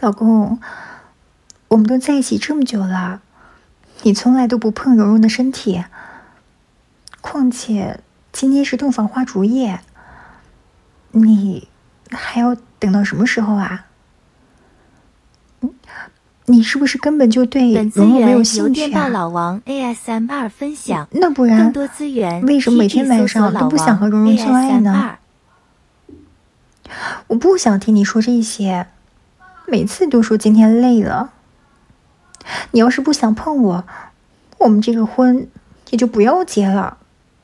老公，我们都在一起这么久了，你从来都不碰蓉蓉的身体，况且今天是洞房花烛夜，你还要等到什么时候啊？你是不是根本就对蓉蓉没有兴趣啊？ 本资源由电报老王 ASMR 分享， 那不然更多资源为什么每天晚上都不想和蓉蓉做爱呢？我不想听你说这些，每次都说今天累了。你要是不想碰我，我们这个婚也就不要结了。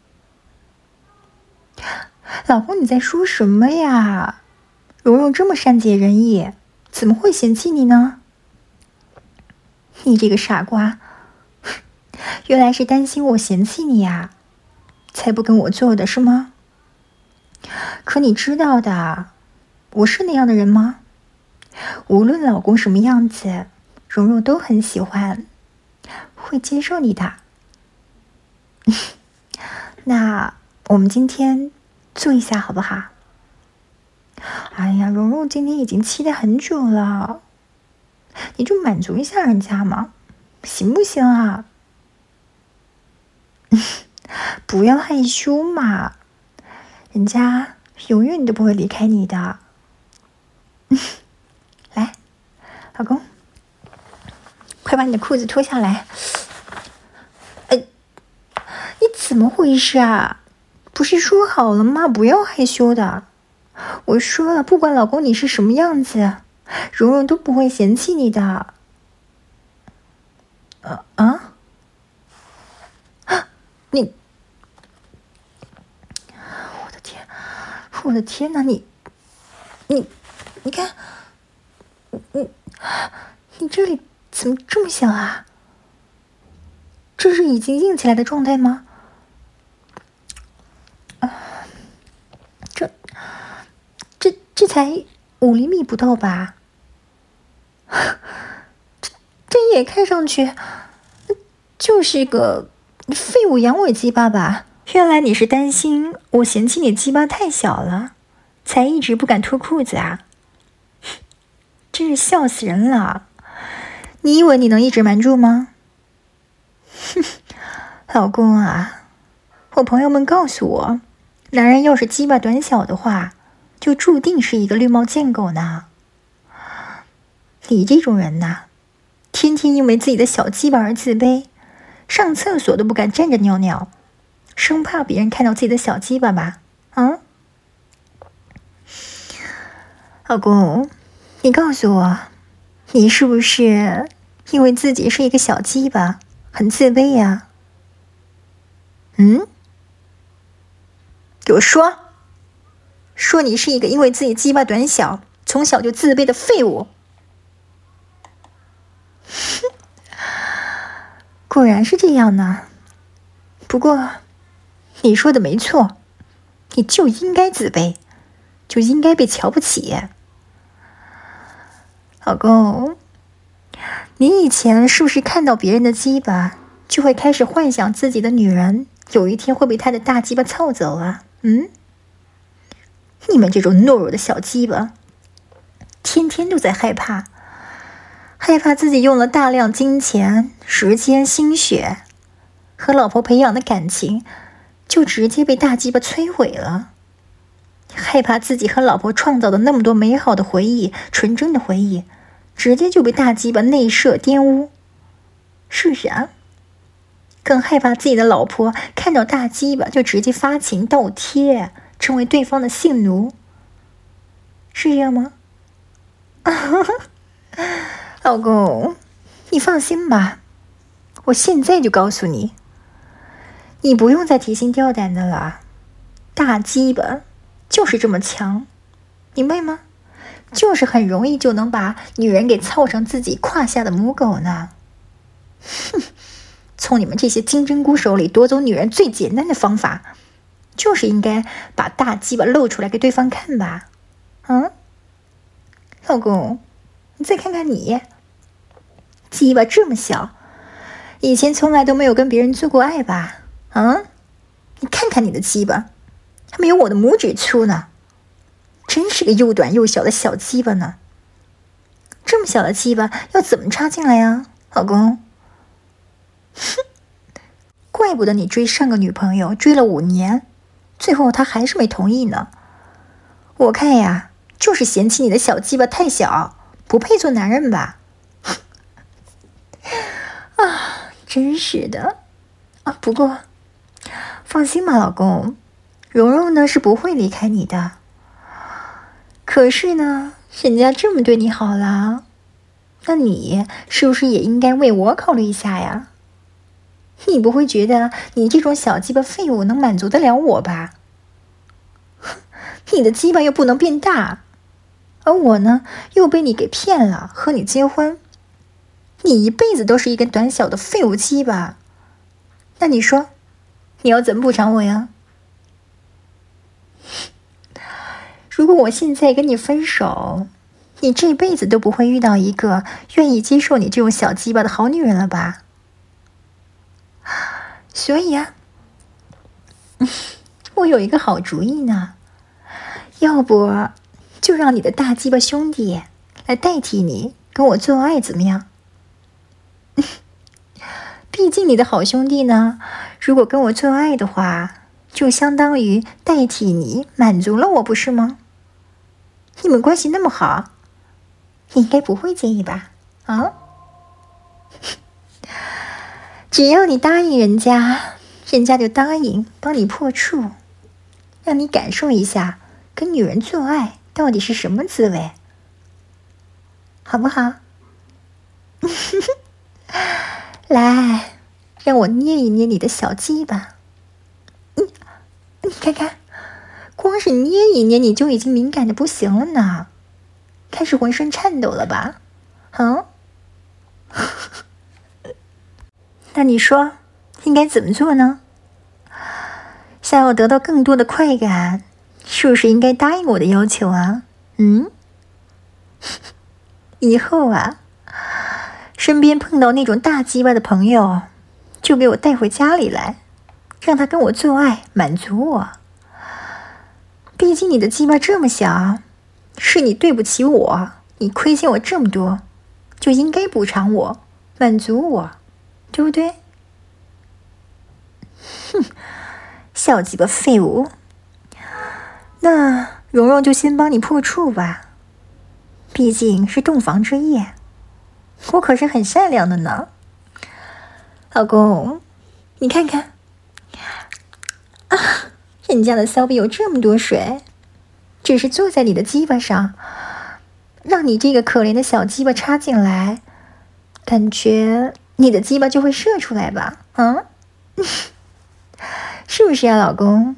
老公，你在说什么呀？蓉蓉这么善解人意，怎么会嫌弃你呢？你这个傻瓜，原来是担心我嫌弃你呀，才不跟我做的是吗？可你知道的，我是那样的人吗？无论老公什么样子，蓉蓉都很喜欢，会接受你的。那我们今天做一下好不好？哎呀，蓉蓉今天已经期待很久了，你就满足一下人家嘛，行不行啊？不要害羞嘛，人家永远都不会离开你的。来，老公，快把你的裤子脱下来。你怎么回事啊？不是说好了吗？不要害羞的。我说了，不管老公你是什么样子，蓉蓉都不会嫌弃你的。你，我的天哪！你看，你这里怎么这么小啊？这是已经硬起来的状态吗？这才5厘米不到吧？这也看上去就是个废物阳痿鸡巴吧？原来你是担心我嫌弃你鸡巴太小了，才一直不敢脱裤子啊！真是笑死人了！你以为你能一直瞒住吗？老公啊，我朋友们告诉我，男人要是鸡巴短小的话，就注定是一个绿帽贱狗呢。你这种人呐，天天因为自己的小鸡巴而自卑，上厕所都不敢站着尿尿，生怕别人看到自己的小鸡巴吧？啊，老公，你告诉我，你是不是因为自己是一个小鸡巴，很自卑呀？给我说你是一个因为自己鸡巴短小，从小就自卑的废物。果然是这样呢。不过你说的没错，你就应该自卑，就应该被瞧不起。老公，你以前是不是看到别人的鸡巴，就会开始幻想自己的女人有一天会被他的大鸡巴操走啊？你们这种懦弱的小鸡巴，天天都在害怕自己用了大量金钱、时间、心血和老婆培养的感情，就直接被大鸡巴摧毁了。害怕自己和老婆创造的那么多美好的回忆、纯真的回忆，直接就被大鸡巴内射玷污，是不是啊？更害怕自己的老婆看到大鸡巴就直接发情倒贴，成为对方的性奴，是这样吗？老公，你放心吧，我现在就告诉你，你不用再提心吊胆的了。大鸡巴就是这么强，明白吗？就是很容易就能把女人给操成自己胯下的母狗呢。哼，从你们这些金针菇手里夺走女人最简单的方法，就是应该把大鸡巴露出来给对方看吧。老公，你再看看你，鸡巴这么小，以前从来都没有跟别人做过爱吧？你看看你的鸡巴，还没有我的拇指粗呢，真是个又短又小的小鸡巴呢。 这么小的鸡巴要怎么插进来呀，老公？哼，怪不得你追上个女朋友追了5年，最后她还是没同意呢。我看呀，就是嫌弃你的小鸡巴太小，不配做男人吧？啊，真是的啊！不过放心吧，老公，蓉蓉呢是不会离开你的。可是呢，人家这么对你好了，那你是不是也应该为我考虑一下呀？你不会觉得你这种小鸡巴废物能满足得了我吧？你的鸡巴又不能变大，而我呢又被你给骗了，和你结婚，你一辈子都是一根短小的废物鸡巴。那你说，你要怎么补偿我呀？如果我现在跟你分手，你这辈子都不会遇到一个愿意接受你这种小鸡巴的好女人了吧？所以啊，我有一个好主意呢，要不就让你的大鸡巴兄弟来代替你跟我做爱，怎么样？毕竟你的好兄弟呢，如果跟我做爱的话，就相当于代替你满足了我，不是吗？你们关系那么好，你应该不会介意吧？啊？只要你答应人家，人家就答应帮你破处，让你感受一下跟女人做爱到底是什么滋味，好不好？来，让我捏一捏你的小鸡巴。你看看，光是捏一捏你就已经敏感的不行了呢，开始浑身颤抖了吧？啊？那你说应该怎么做呢？想要得到更多的快感，是不是应该答应我的要求啊？以后啊，身边碰到那种大鸡巴的朋友，就给我带回家里来，让他跟我做爱，满足我。毕竟你的鸡巴这么小，是你对不起我，你亏欠我这么多，就应该补偿我，满足我，对不对？哼，小鸡巴废物。那蓉蓉就先帮你破处吧，毕竟是洞房之夜，我可是很善良的呢。老公，你看看，啊，人家的骚逼有这么多水，只是坐在你的鸡巴上，让你这个可怜的小鸡巴插进来，感觉你的鸡巴就会射出来吧？是不是啊，老公？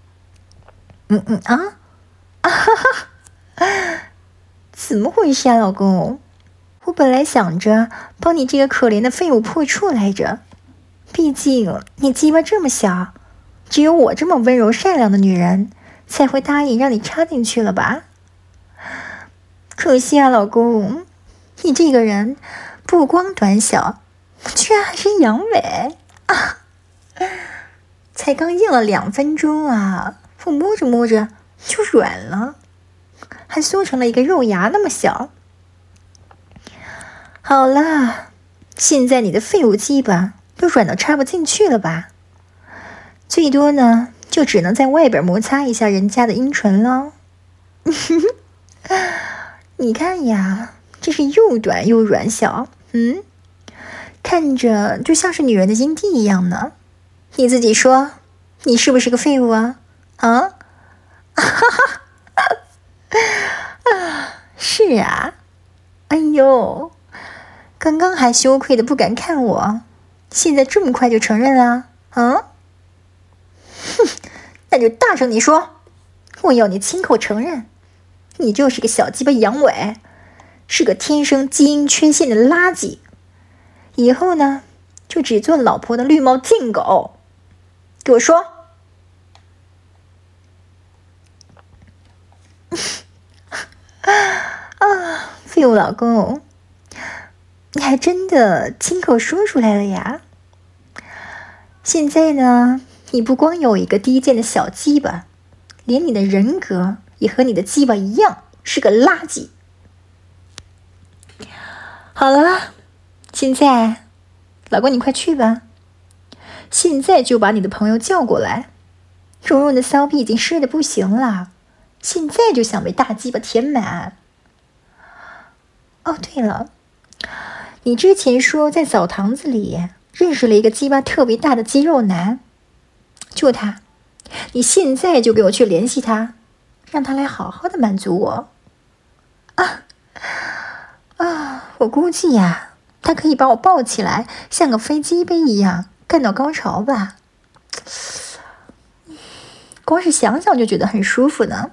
怎么回事啊，老公？我本来想着帮你这个可怜的废物破处来着，毕竟你鸡巴这么小，只有我这么温柔善良的女人才会答应让你插进去了吧？可惜啊，老公，你这个人不光短小，居然还是阳痿啊！才刚硬了2分钟啊，我摸着摸着就软了，还缩成了一个肉芽那么小。好了，现在你的废物鸡巴都软到插不进去了吧？最多呢，就只能在外边摩擦一下人家的阴唇了。你看呀，这是又短又软小，看着就像是女人的阴蒂一样呢。你自己说，你是不是个废物啊？是啊。哎呦，刚刚还羞愧的不敢看我，现在这么快就承认了？那就大声地说，我要你亲口承认，你就是个小鸡巴阳痿，是个天生基因缺陷的垃圾，以后呢，就只做老婆的绿帽贱狗。给我说！废物老公，你还真的亲口说出来了呀！现在呢，你不光有一个低贱的小鸡巴，连你的人格也和你的鸡巴一样，是个垃圾。 好了，现在，老公你快去吧，现在就把你的朋友叫过来。蓉蓉的骚逼已经湿得不行了，现在就想被大鸡巴填满。哦，对了，你之前说在澡堂子里认识了一个鸡巴特别大的肌肉男，就他，你现在就给我去联系他，让他来好好的满足我。我估计呀，他可以把我抱起来，像个飞机杯一样干到高潮吧。光是想想就觉得很舒服呢。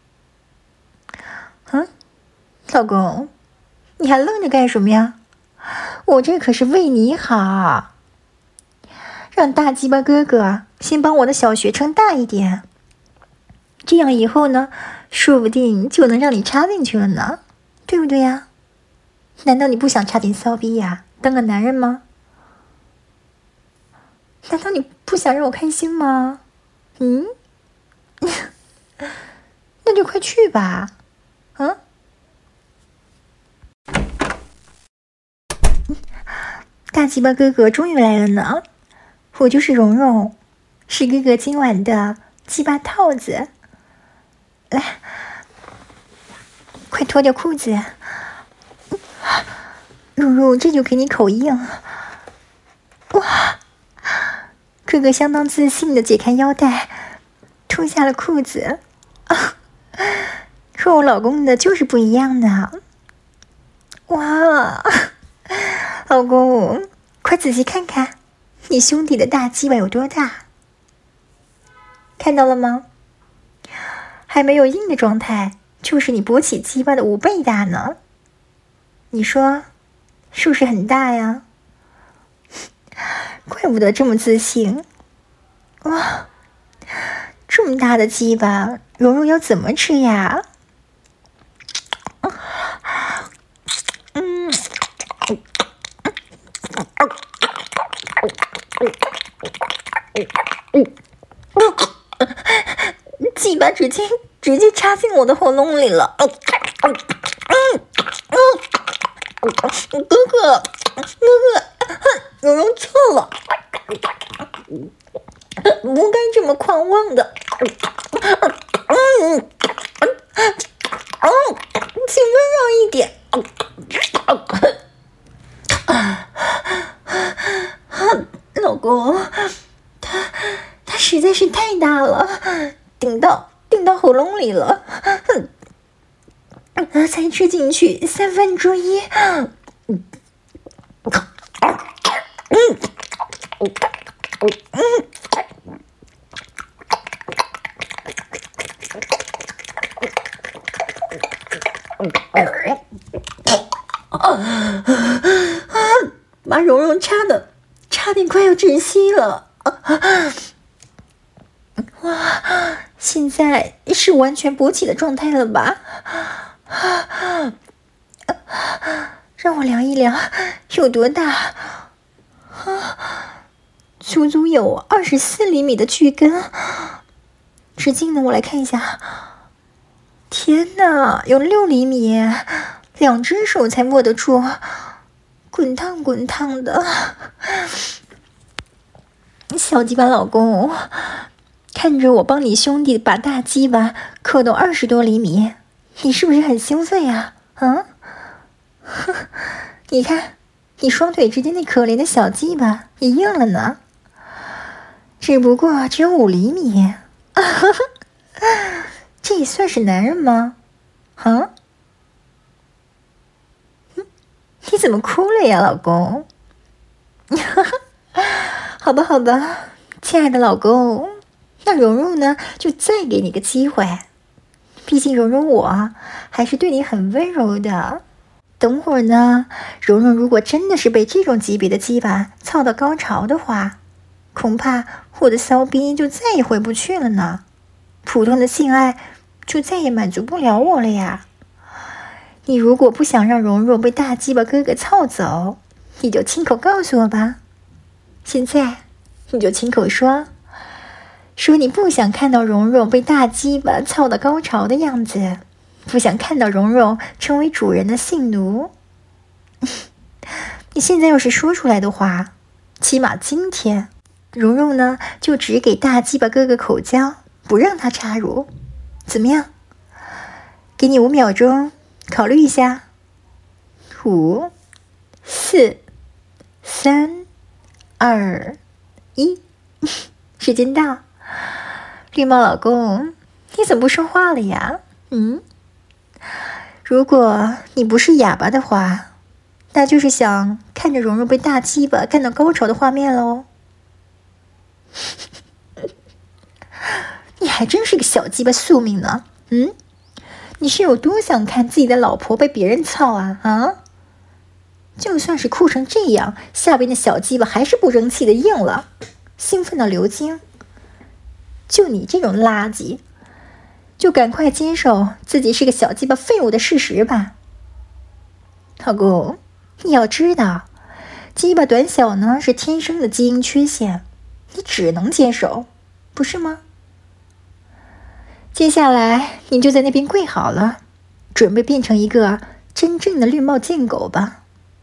老公，你还愣着干什么呀？我这可是为你好，让大鸡巴哥哥先帮我的小学撑大一点，这样以后呢，说不定就能让你插进去了呢，对不对呀？难道你不想插进骚逼呀，当个男人吗？难道你不想让我开心吗？那就快去吧。大鸡巴哥哥终于来了呢，我就是蓉蓉，是哥哥今晚的鸡巴套子。来，快脱掉裤子。蓉蓉，这就给你口硬。哇，哥哥相当自信的解开腰带，脱下了裤子。说我老公的就是不一样呢。哇，老公，快仔细看看，你兄弟的大鸡巴有多大？看到了吗？还没有硬的状态，就是你勃起鸡巴的5倍大呢。你说，是不是很大呀？怪不得这么自信。哇，这么大的鸡巴，蓉蓉要怎么吃呀？鸡巴直接插进我的喉咙里了。哥哥，蓉蓉错了，不该这么狂妄的。请温柔一点。老公，他实在是太大了，顶到喉咙里了，才吃进去1/3。把蓉蓉差点快要窒息了。哇，现在是完全勃起的状态了吧？让我量一量有多大。足足有24厘米的巨根。直径呢，我来看一下。天哪，有6厘米，2只手才握得住，滚烫的。小鸡巴老公，看着我帮你兄弟把大鸡巴扣到20多厘米，你是不是很兴奋呀？你看，你双腿之间那可怜的小鸡巴也硬了呢，只不过只有5厘米。这也算是男人吗？你怎么哭了呀，老公？好吧，亲爱的老公，那蓉蓉呢，就再给你个机会。毕竟蓉蓉我还是对你很温柔的。等会儿呢，蓉蓉如果真的是被这种级别的鸡巴操到高潮的话，恐怕我的骚逼就再也回不去了呢。普通的性爱就再也满足不了我了呀。你如果不想让蓉蓉被大鸡巴哥哥操走，你就亲口告诉我吧。现在你就亲口说你不想看到蓉蓉被大鸡巴操到高潮的样子，不想看到蓉蓉成为主人的性奴。 你现在要是说出来的话，起码今天蓉蓉呢就只给大鸡巴哥哥口交，不让他插入，怎么样？给你5秒钟考虑一下。5、4、3、2、1，时间到。绿帽老公，你怎么不说话了呀？如果你不是哑巴的话，那就是想看着蓉蓉被大鸡巴干到高潮的画面喽。你还真是个小鸡巴宿命呢。你是有多想看自己的老婆被别人操啊？就算是哭成这样，下边的小鸡巴还是不争气的硬了，兴奋到流精。就你这种垃圾，就赶快接受自己是个小鸡巴废物的事实吧。老公，你要知道，鸡巴短小呢是天生的基因缺陷，你只能接受，不是吗？接下来你就在那边跪好了，准备变成一个真正的绿帽贱狗吧。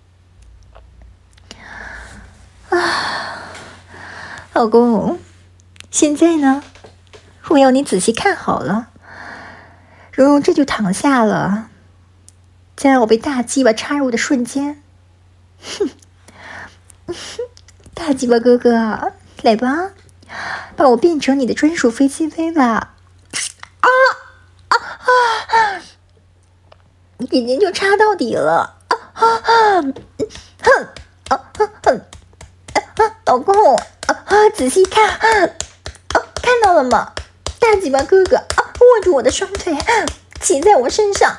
老公，现在呢，我要你仔细看好了。蓉蓉这就躺下了，在让我被大鸡巴插入的瞬间，大鸡巴哥哥，来吧，把我变成你的专属飞机杯吧。已经就插到底了。老公，仔细看，看到了吗？大鸡巴哥哥握住我的双腿，骑在我身上，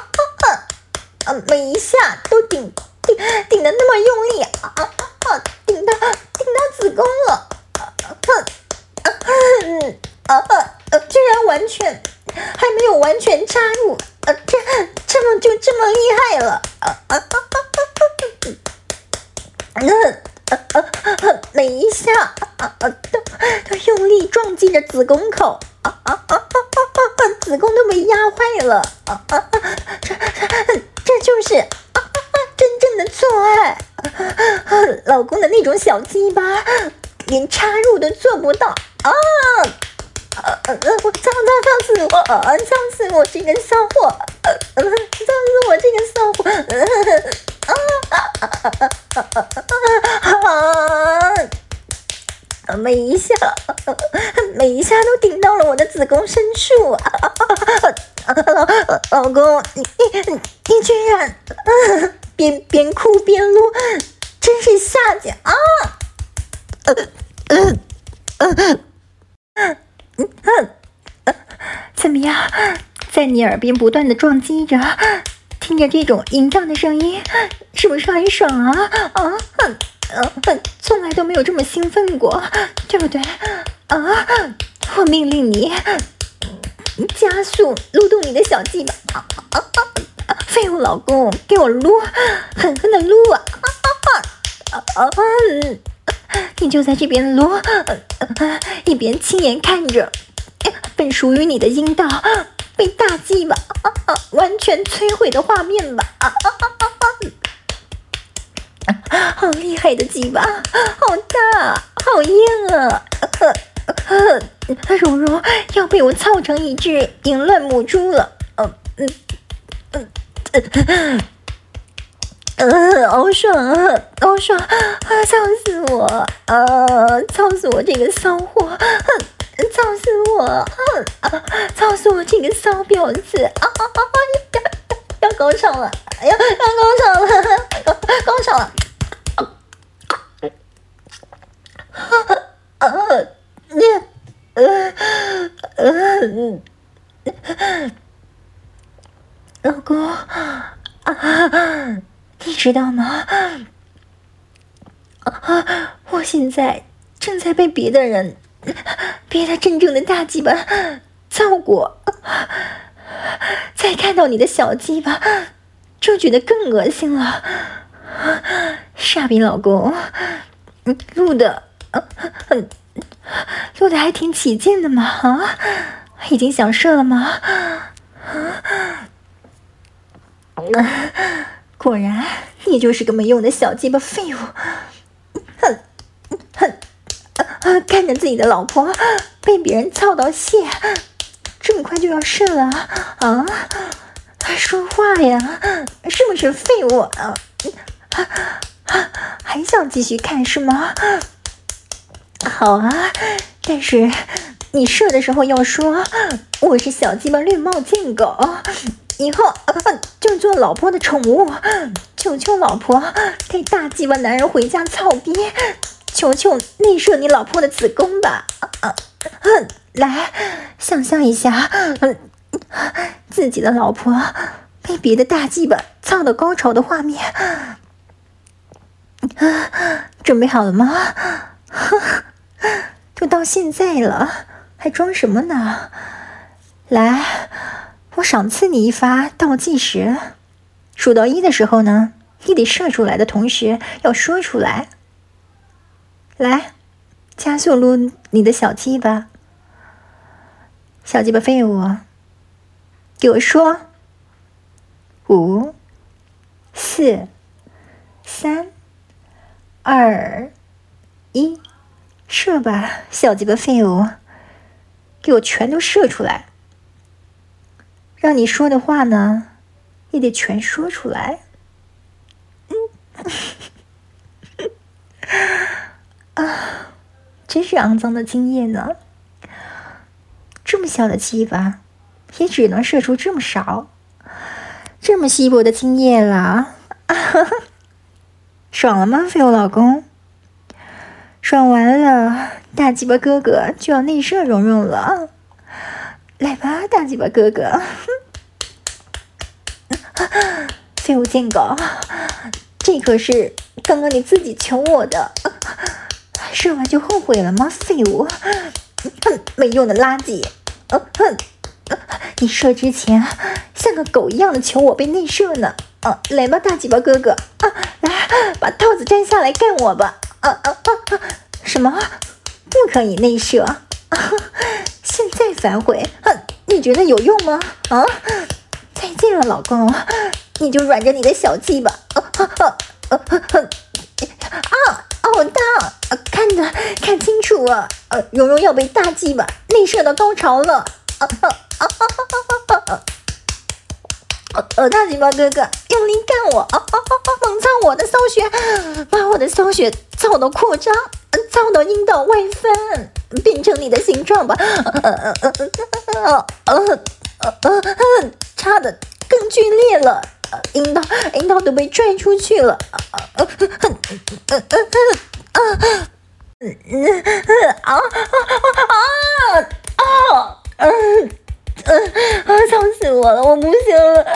每一下都顶得那么用力，顶到子宫了，居然还没有完全插入，这么厉害了，每一下都用力撞击着子宫口，子宫都被压坏了，这就是真正的做爱，老公的那种小鸡巴连插入都做不到操死我这个骚货，操死我这个骚货，每一下都顶到了我的子宫深处，老公，你居然边哭边撸，真是下贱啊！怎么样，在你耳边不断的撞击着，听着这种淫荡的声音，是不是很爽啊？从来都没有这么兴奋过，对不对？我命令你加速撸动你的小鸡巴，废物老公，给我撸，狠狠的撸你就在这边撸，一边亲眼看着本属于你的阴道被大鸡巴完全摧毁的画面吧。好厉害的鸡巴，好大，好硬啊！蓉蓉要被我操成一只淫乱母猪了。好爽啊，好爽！操死我！操死我这个骚货！操死我！操死我这个骚婊子！要高潮了！要高潮了！高潮了！老公你知道吗？我现在正在被别的真正的大鸡巴操过，再看到你的小鸡巴，就觉得更恶心了。傻逼老公，录的还挺起劲的嘛，已经想射了吗？果然你就是个没用的小鸡巴废物！看着自己的老婆被别人操到泄，这么快就要射了啊！说话呀，是不是废物啊？还想继续看是吗？好啊，但是你射的时候要说我是小鸡巴绿帽贱狗，以后就做老婆的宠物，求求老婆带大鸡巴男人回家操逼，求求内射你老婆的子宫吧！来，想象一下，自己的老婆被别的大鸡巴操到高潮的画面。准备好了吗？都到现在了，还装什么呢？来，我赏赐你一发倒计时，数到1的时候呢，你得射出来的同时要说出来。来，加速撸你的小鸡巴，小鸡巴废物，给我说！5、4、3、2、1，射吧，小鸡巴废物，给我全都射出来！让你说的话呢，也得全说出来。真是肮脏的精液呢！这么小的鸡巴，也只能射出这么少，这么稀薄的精液了。爽了吗，废物老公？爽完了，大鸡巴哥哥就要内射蓉蓉了。来吧，大鸡巴哥哥！废物贱狗，这可是刚刚你自己求我的，射完就后悔了吗？废物，没用的垃圾！你射之前像个狗一样的求我被内射呢！来吧，大鸡巴哥哥！来，把套子摘下来干我吧！什么？不可以内射？现在反悔？你觉得有用吗？再见了，老公！你就软着你的小鸡巴！好大！看清楚啊！蓉蓉要被大鸡巴内射到高潮了！大鸡巴哥哥用力干我！猛操我的骚穴，把我的骚穴操到扩张，操到阴道外翻，变成你的形状吧！插的更剧烈了，阴道都被拽出去了！操死我了！我不行了，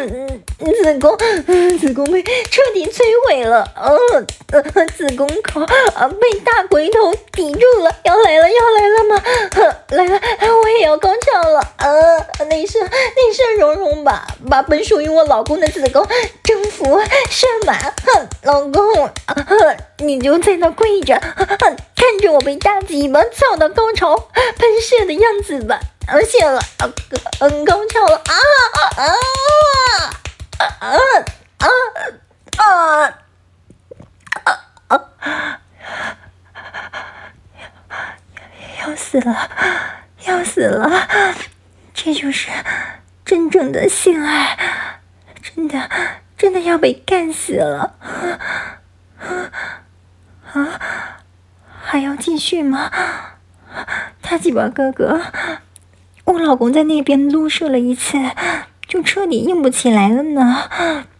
子宫被彻底摧毁了，子宫口被大龟头抵住了，要来了吗？来了，我也要高潮了，内射蓉蓉吧，把本属于我老公的子宫征服射满，老公，你就在那跪着，看着我被大鸡巴操到高潮喷射的样子吧。谢了，高潮了！要死了！这就是真正的性爱，真的要被干死了！还要继续吗？大鸡巴哥哥。我老公在那边撸射了一次，就彻底硬不起来了呢。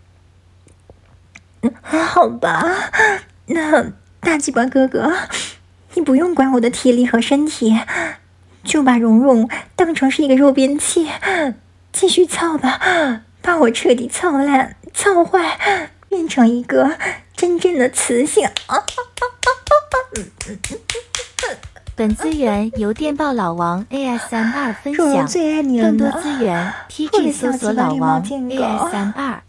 好吧，那大鸡巴哥哥，你不用管我的体力和身体，就把蓉蓉当成是一个肉便器，继续操吧，把我彻底操烂、操坏，变成一个真正的雌性。 本资源由电报老王 AS32分享， 最爱你了更多资源 TG 搜索老王 AS32。